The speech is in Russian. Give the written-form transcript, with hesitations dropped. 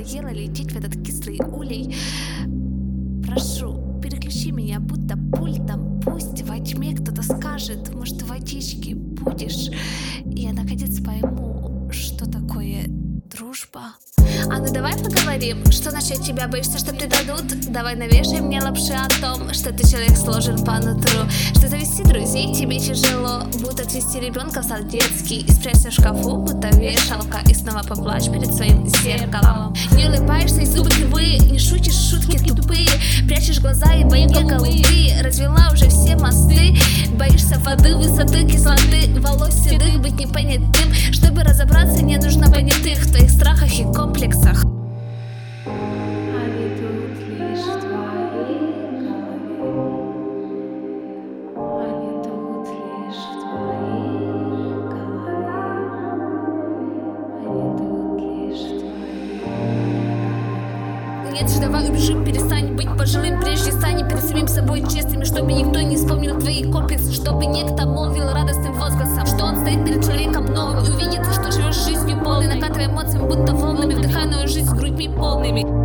надоело лететь в этот кислый улей. Прошу, переключи меня будто пультом. Пусть во тьме кто-то скажет, может, водички будешь. И я наконец пойму, что такое дружба. А ну давай поговорим, что насчет тебя боишься, что предадут? Давай навешай мне лапши о том, что ты человек сложен по нутру, что завести друзей тебе тяжело, будто отвести ребенка в сад детский и спрячься в шкафу, будто вешалка, и снова поплачь перед своим зеркалом. Не улыбаешься, и зубы кривые, не шутишь, шутки тупые, прячешь глаза и бои голубые, развела уже все мосты, боишься воды, высоты, кислоты, волос седых, быть непонятым. Чтобы разобраться, не нужно понятых в твоих страхах и комплексах. Они тут лишь в твоей голове. Они тут лишь в твоей голове. Они тут лишь в твоей голове. Нет же, давай убежим, перестань быть пожилым, прежде стань перед самим собой честными, чтобы никто не вспомнил твои комплексы, чтобы некто молвил радостным возгласом, что он стоит перед человеком новым и увидит, что живешь жизнью полной, накатывая эмоциями, будто волнами, вдыхая новую жизнь с грудьми полными.